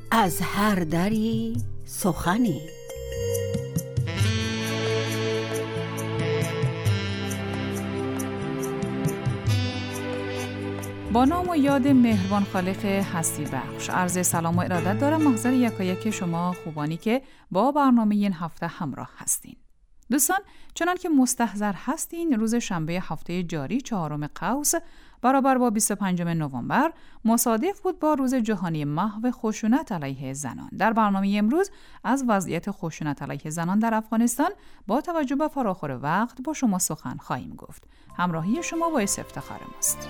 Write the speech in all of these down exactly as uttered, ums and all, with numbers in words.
از هر دری سخنی. با نام و یاد مهربان خالق هستی بخش عرض سلام و ارادت دارم محضر یکایک شما خوبانی که با برنامه این هفته همراه هستین. دوستان، چنان که مستحضر هستین، روز شنبه هفته جاری چهارم قوس برابر با بیست و پنجم نوامبر مصادف بود با روز جهانی محو خشونت علیه زنان. در برنامه امروز از وضعیت خشونت علیه زنان در افغانستان با توجه به فراخور وقت با شما سخن خواهیم گفت. همراهی شما باعث افتخار ماست.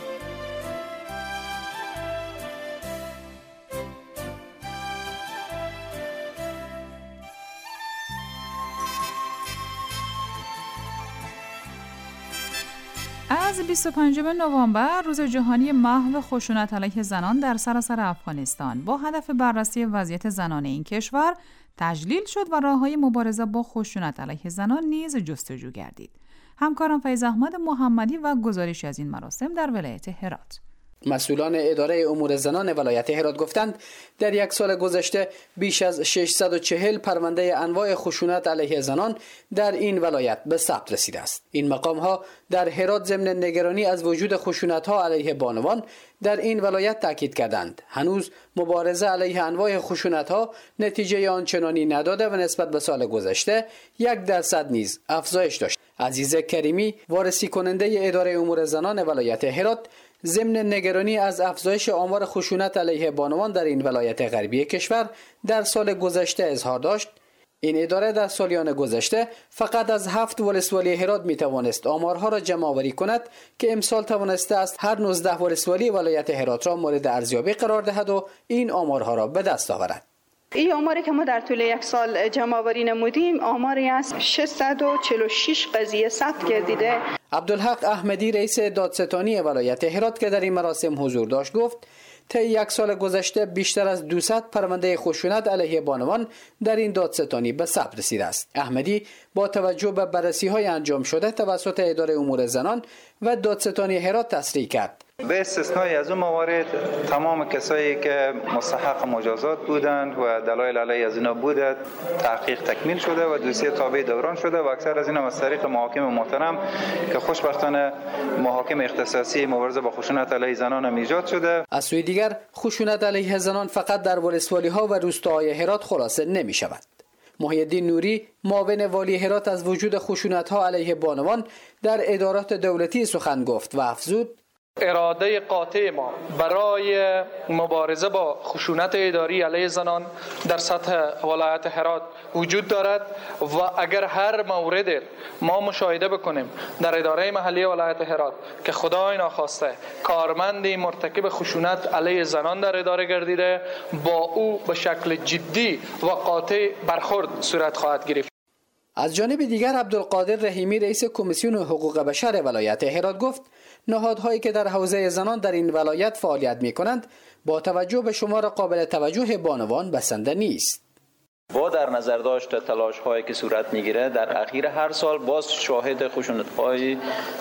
از بیست و پنجم نوامبر روز جهانی محو خشونت علیه زنان در سراسر افغانستان با هدف بررسی وضعیت زنان این کشور تجلیل شد و راه‌های مبارزه با خشونت علیه زنان نیز جستجو گردید. همکارم فیض احمد محمدی و گزارشی از این مراسم در ولایت هرات. مسئولان اداره امور زنان ولایت هرات گفتند در یک سال گذشته بیش از ششصد و چهل پرونده انواع خشونت علیه زنان در این ولایت به ثبت رسیده است. این مقام ها در هرات ضمن نگرانی از وجود خشونت ها علیه بانوان در این ولایت تاکید کردند هنوز مبارزه علیه انواع خشونت ها نتیجه آنچنانی نداده و نسبت به سال گذشته یک درصد نیز افزایش داشت. عزیزه کریمی، وارسی کننده اداره امور زنان ولایت هرات، ضمن نگرانی از افزایش آمار خشونت علیه بانوان در این ولایت غربی کشور در سال گذشته اظهار داشت این اداره در سالیان گذشته فقط از هفت ولسوالی هرات می توانست آمارها را جمع آوری کند که امسال توانسته است هر نوزده ولسوالی ولایت هرات را مورد ارزیابی قرار دهد و این آمارها را به دست آورد. این آماری که ما در طول یک سال جمع آوری نمودیم آماری است ششصد و چهل و شش قضیه ثبت گردیده. عبدالحق احمدی رئیس دادستانی ولایت هرات که در این مراسم حضور داشت گفت طی یک سال گذشته بیشتر از دویست پرونده خشونت علیه بانوان در این دادستانی به ثبت رسیده است. احمدی با توجه به بررسی‌های انجام شده توسط اداره امور زنان و دادستانی هرات تصریح کرد به استثنای از اون موارد تمام کسایی که مستحق مجازات بودند و دلایل علیه از اینا بوده تحقیق تکمیل شده و دوسیه تابع دوران شده و اکثر از اینا از طریق محاکم محترم که خوشبختانه محاکم اختصاصی مبارزه با خشونت علیه زنان هم ایجاد شده. از سوی دیگر خشونت علیه زنان فقط در ولسوالی ها و روستاهای هرات خلاصه نمی شود. محی الدین نوری معاون والی هرات از وجود خشونت ها علیه بانوان در ادارات دولتی سخن گفت و افزود اراده قاطع ما برای مبارزه با خشونت اداری علیه زنان در سطح ولایت هرات وجود دارد و اگر هر مورد ما مشاهده بکنیم در اداره محلی ولایت هرات که خدای ناخواسته کارمندی مرتکب خشونت علیه زنان در اداره گردیده با او به شکل جدی و قاطع برخورد صورت خواهد گرفت. از جانب دیگر عبدالقادر رحیمی رئیس کمیسیون حقوق بشر ولایت هرات گفت نهادهایی که در حوزه زنان در این ولایت فعالیت می کنند با توجه به شمار قابل توجه بانوان بسنده نیست. با در نظر داشت تلاش هایی که صورت میگیره در اخیر هر سال باز شاهد خشونت های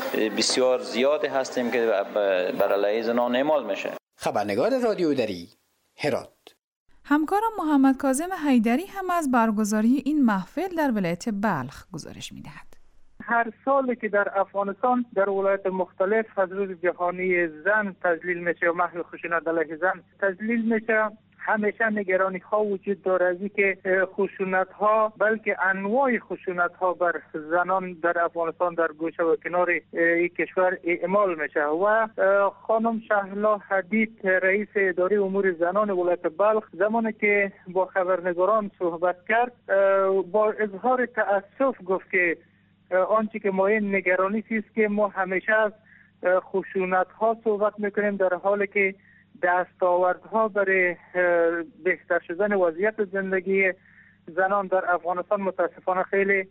بسیار زیاد هستیم که بر علیه زنان اعمال میشه. خبرنگار رادیو دری هرات. همکارم محمد کاظم حیدری هم از برگزاری این محفل در ولایت بلخ گزارش میدهد. هر سال که در افغانستان در ولایت مختلف از روز جهانی زن تجلیل میشه و محو خشونت علیه زن تجلیل میشه، همیشه نگرانی ها وجود داره از اینکه خشونت ها بلکه انواع خشونت ها بر زنان در افغانستان در گوشه و کنار این کشور اعمال میشه و خانم شهلا حدید رئیس اداره امور زنان ولایت بلخ زمانی که با خبرنگاران صحبت کرد با اظهار تأسف گفت که آنچه که ما این نگرانی است که ما همیشه از خشونت ها صحبت میکنیم در حالی که دستاوردها برای بهتر شدن وضعیت زندگی زنان در افغانستان متاسفانه خیلی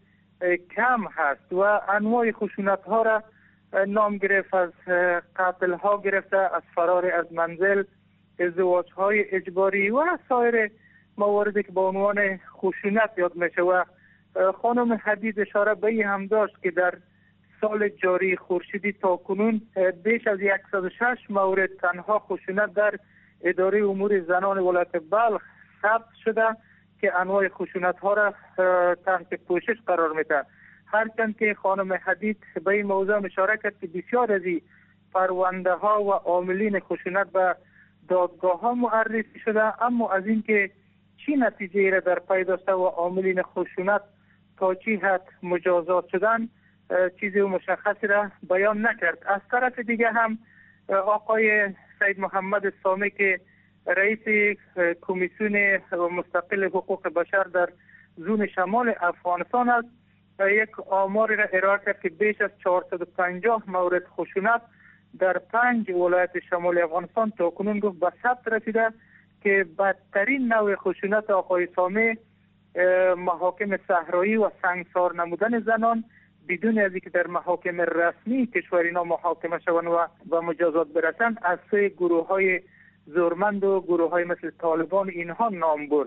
کم هست و انواع خشونت ها را نام گرفت، از قتل ها گرفته، از فرار از منزل، ازدواج های اجباری و سایر مواردی که به عنوان خشونت یاد میشه و خانم حدید اشاره به این هم داشت که در سال جاری خورشیدی تا کنون بیش از صد و شش مورد تنها خشونت در اداره امور زنان ولایت بلخ ثبت شده که انواع خشونت ها را تحت پوشش قرار میده. هرچند که خانم حدید به این موضوع اشاره کرد که بسیار از این پرونده ها و عاملین خشونت به دادگاه ها معرفی شده، اما از اینکه چی نتیجه را در پی داشته و عاملین خشونت تا چی حد مجازات شدن چیزی مشخصی را بیان نکرد. از طرف دیگه هم آقای سید محمد سامی که رئیس کمیسیون مستقل حقوق بشر در زون شمال افغانستان است، یک آماری را ارائه کرد که بیش از چهارصد و پنجاه مورد خشونت در پنج ولایت شمال افغانستان تا کنون گفت به ثبت رسیده که بدترین نوع خشونت آقای سامی محاکم صحرایی و سنگسار نمودن زنان بدون از اینکه در محاکم رسمی کشور اینا محاکمه شوند و به مجازات برسند از سوی گروه های زورمند و گروه های مثل طالبان اینها نام برد.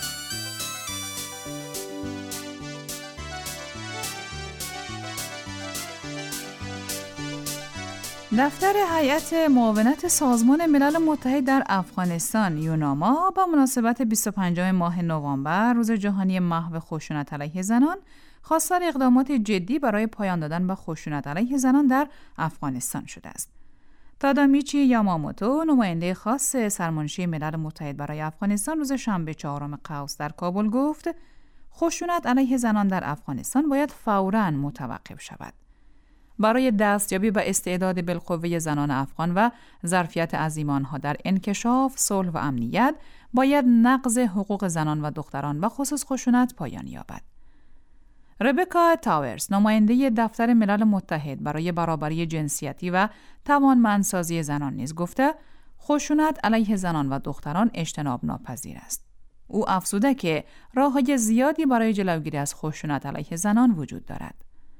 دفتر هیئت معاونت سازمان ملل متحد در افغانستان یوناما با مناسبت بیست و پنجم ماه نوامبر روز جهانی محو خشونت علیه زنان خواستار اقدامات جدی برای پایان دادن به خشونت علیه زنان در افغانستان شده است. تادامیچی یاماموتو نماینده خاص سرمنشی ملل متحد برای افغانستان روز شنبه چهارم قوس در کابل گفت خشونت علیه زنان در افغانستان باید فوراً متوقف شود. برای دستیابی به استعداد بالقوه زنان افغان و ظرفیت عظیم آنها در انکشاف، صلح و امنیت باید نقض حقوق زنان و دختران و خصوص خشونت پایان یابد. ربکا تاورز نماینده دفتر ملل متحد برای برابری جنسیتی و توانمندسازی زنان نیز گفته خشونت علیه زنان و دختران اجتناب ناپذیر است. او افزوده که راه‌های زیادی برای جلوگیری از خشونت علیه زنان وجود دارد.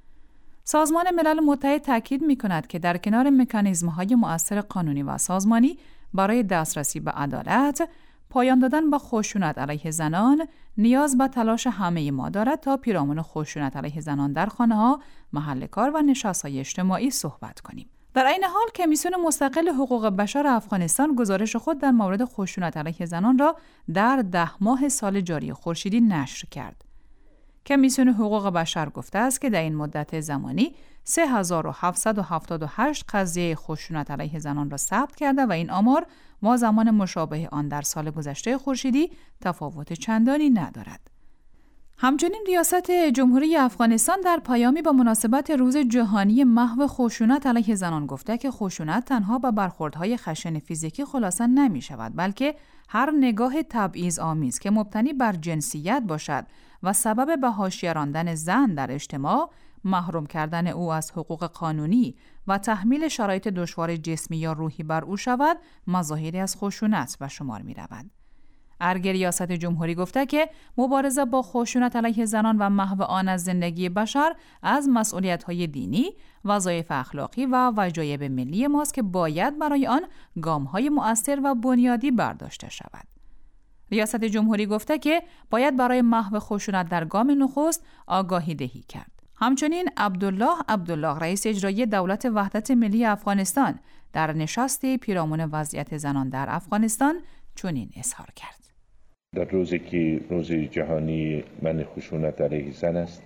سازمان ملل متحد تاکید می‌کند که در کنار مکانیزم‌های مؤثر قانونی و سازمانی برای دسترسی به عدالت، پایان دادن به خشونت علیه زنان نیاز به تلاش همه ما دارد تا پیرامون خشونت علیه زنان در خانه‌ها، محل کار و نشست‌های اجتماعی صحبت کنیم. در عین حال کمیسیون مستقل حقوق بشر افغانستان گزارش خود در مورد خشونت علیه زنان را در ده ماه سال جاری خورشیدی نشر کرد. کمیسیون حقوق بشر گفته است که در این مدت زمانی سه هزار و هفتصد و هفتاد و هشت قضیه خشونت علیه زنان را ثبت کرده و این آمار با زمان مشابه آن در سال گذشته خورشیدی تفاوت چندانی ندارد. همچنین ریاست جمهوری افغانستان در پیامی با مناسبت روز جهانی محو خشونت علیه زنان گفته که خشونت تنها به برخوردهای خشن فیزیکی خلاصه نمی شود، بلکه هر نگاه تبعیض‌آمیز که مبتنی بر جنسیت باشد و سبب به حاشیه راندن زن در اجتماع، محروم کردن او از حقوق قانونی و تحمیل شرایط دشوار جسمی یا روحی بر او شود، مظاهری از خشونت به شمار می رود. ارگ ریاست جمهوری گفته که مبارزه با خشونت علیه زنان و محو آن از زندگی بشر از مسئولیت‌های دینی، وظایف اخلاقی و وجایب ملی ماست که باید برای آن گام‌های مؤثر و بنیادی برداشته شود. ریاست جمهوری گفته که باید برای محو خشونت در گام نخست آگاهی دهی کرد. همچنین عبدالله عبدالله رئیس اجرایی دولت وحدت ملی افغانستان در نشست پیرامون وضعیت زنان در افغانستان چنین اظهار کرد. در روزی که روز جهانی منع خشونت علیه زن است،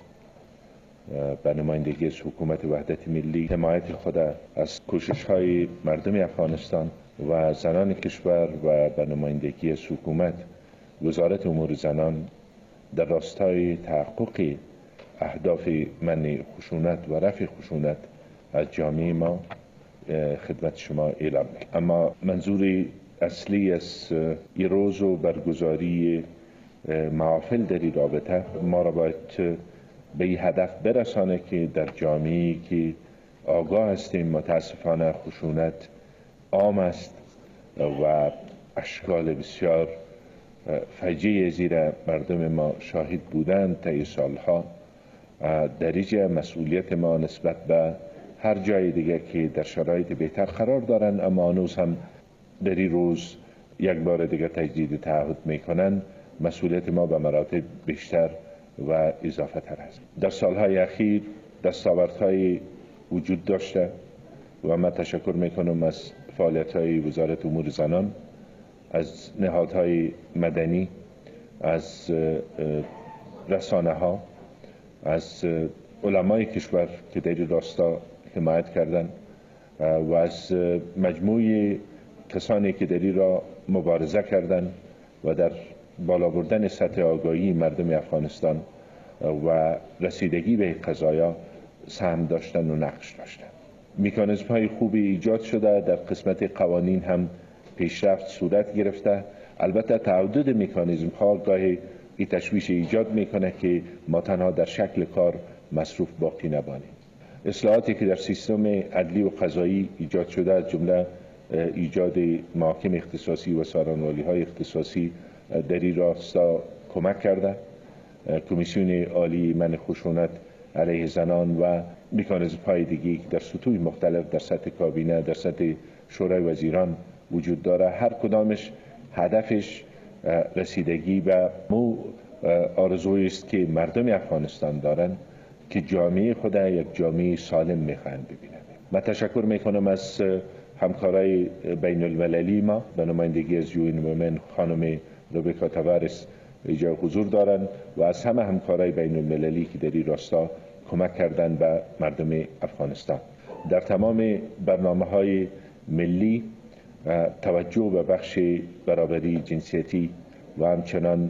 به نمایندگی از حکومت وحدت ملی حمایت خود از کوشش‌های مردم افغانستان و زنان کشور و به نمایندگی از حکومت، وزارت امور زنان در راستای تحقق اهداف منع خشونت و رفع خشونت از جامعه ما خدمت شما اعلام می‌کنم. اما منظور اصلی از این روز و برگزاری محافل در این رابطه ما را باید به این هدف برسانه که در جامعه‌ای که آگاه هستیم متاسفانه خشونت عام است و اشکال بسیار فجیع زیر مردم ما شاهد بودند طی سالها، دریجه مسئولیت ما نسبت به هر جای دیگه که در شرایط بهتر قرار دارند اما هنوز هم در این روز یک بار دیگه تجدید تعهد میکنند، مسئولیت ما به مراتب بیشتر و اضافه تر است. در سالهای اخیر دستاوردهای وجود داشته و من تشکر میکنم از فعالیت‌های وزارت امور زنان، از نهادهای مدنی از رسانه ها، از علمای کشور که در این راستا حمایت کردند و از مجموعه کسانی که در این را مبارزه کردند و در بالا بردن سطح آگاهی مردم افغانستان و رسیدگی به قضایا سهم داشتن و نقش داشتن. مکانیزم های خوبی ایجاد شده، در قسمت قوانین هم پیشرفت صورت گرفته. البته تعدد مکانیزم ها گاهی این تشویش ایجاد میکنه که ما تنها در شکل کار مصروف باقی نمانیم. اصلاحاتی که در سیستم عدلی و قضایی ایجاد شده، از جمله ایجاد محاکم اختصاصی و سارنوالی های اختصاصی در این راستا کمک کرده. کمیسیون عالی منع خشونت علیه زنان و مکانیزم های دیگه در سطوح مختلف در سطح کابینه، در سطح شورای وزیران وجود داره. هر کدامش هدفش رسیدگی به مو آرزویی است که مردم افغانستان دارن که جامعه خود یک جامعه سالم میخواهند ببینند. من تشکر میکنم از همکارای بین المللی ما به نمایندگی از یوین وومن خانم ربکا تاوارس اینجا حضور دارند و از همه همکارای بین المللی که در این راستا کمک کردند به مردم افغانستان. در تمام برنامه‌های ملی توجه به بخش برابری جنسیتی و همچنان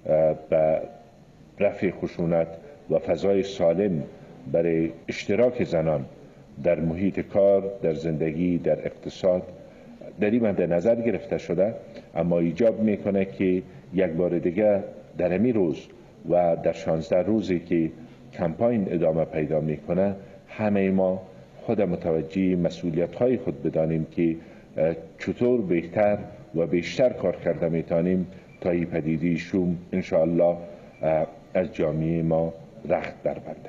به رفع خشونت و فضای سالم برای اشتراک زنان در محیط کار، در زندگی، در اقتصاد در این مد نظر گرفته شده، اما ایجاب میکنه که یک بار دیگه در همین روز و در شانزده روزی که کمپاین ادامه پیدا میکنه همه ما خود متوجه مسئولیت های خود بدانیم که چطور بهتر و بیشتر کار کرده میتونیم تا این پدیده شوم انشاءالله از جامعه ما رخت بربنده.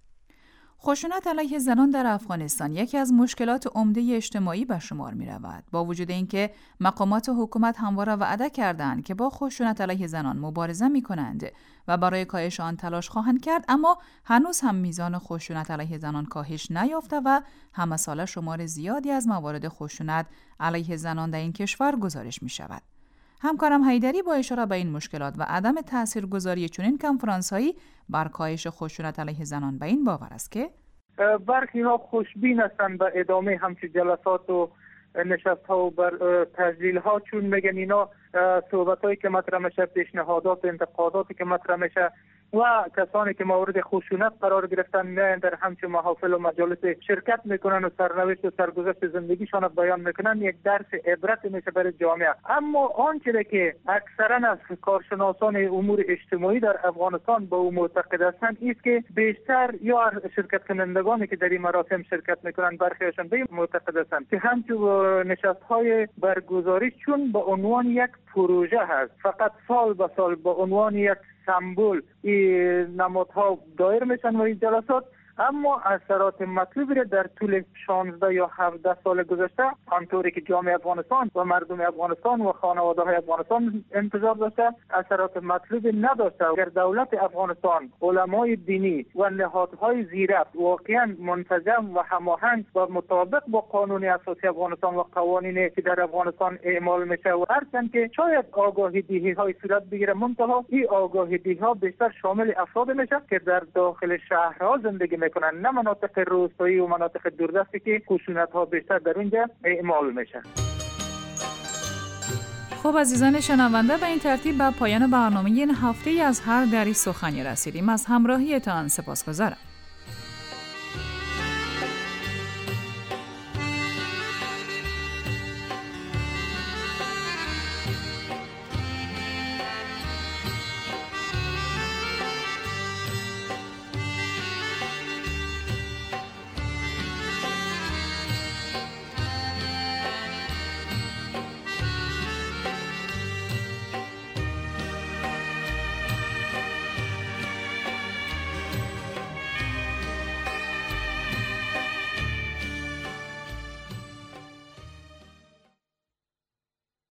خشونت علیه زنان در افغانستان یکی از مشکلات عمده اجتماعی به شمار می رود. با وجود اینکه مقامات حکومت همواره وعده کردند که با خشونت علیه زنان مبارزه می کنند و برای کاهش آن تلاش خواهند کرد، اما هنوز هم میزان خشونت علیه زنان کاهش نیافته و همه ساله شمار زیادی از موارد خشونت علیه زنان در این کشور گزارش می شود. همکارم حیدری با اشاره به این مشکلات و عدم تاثیرگذاری چنین کنفرانس‌هایی بر کاهش خشونت علیه زنان به این باور است که برخی ها خوشبین هستند به ادامه همچون جلسات و نشست ها و بر تجلیل ها، چون میگن اینا صحبت هایی که مطرح میشه، پیشنهادات و انتقاداتی که مطرح میشه و کسانی که مورد خشونت قرار گرفتن میان در همچون محافل و مجالس شرکت میکنن و سرنوشت و سرگذشت زندگیشان بیان میکنن، یک درس عبرت میشه برای جامعه. اما آنچه که اکثرا از کارشناسان امور اجتماعی در افغانستان با او معتقد هستند است که بیشتر یا شرکت کنندگانی که در این مراسم شرکت میکنن برخیشان به معتقد هستند که همچون نشست های برگزاری چون به عنوان یک پروژه هست، فقط سال به سال به عنوان یک سمبل این نمادها دایر میشن و این جلسات، اما اثرات مطلوبی را در طول شانزده یا هفده سال گذشته آنطوری که جامعه افغانستان و مردم افغانستان و خانواده های افغانستان انتظار داشته اثرات مطلوبی نداشته. اگر دولت افغانستان، علمای دینی و نهادهای زیرفت واقعا منسجم و هماهنگ و مطابق با قانون اساسی افغانستان و قوانینی که در افغانستان اعمال میشه و هرچند که شاید آگاهی دهی های صورت بگیره، منتها این آگاهی دهی ها بیشتر شامل افراد میشه که در داخل شهرها زندگی میکنن، نه مناطق روستایی و مناطق دوردستی که خشونت ها بیشتر در اونجا اعمال میشه. خب عزیزان شنونده، به این ترتیب به پایان برنامه این هفته از هر دری سخنی رسیدیم. از همراهیتان سپاسگزارم.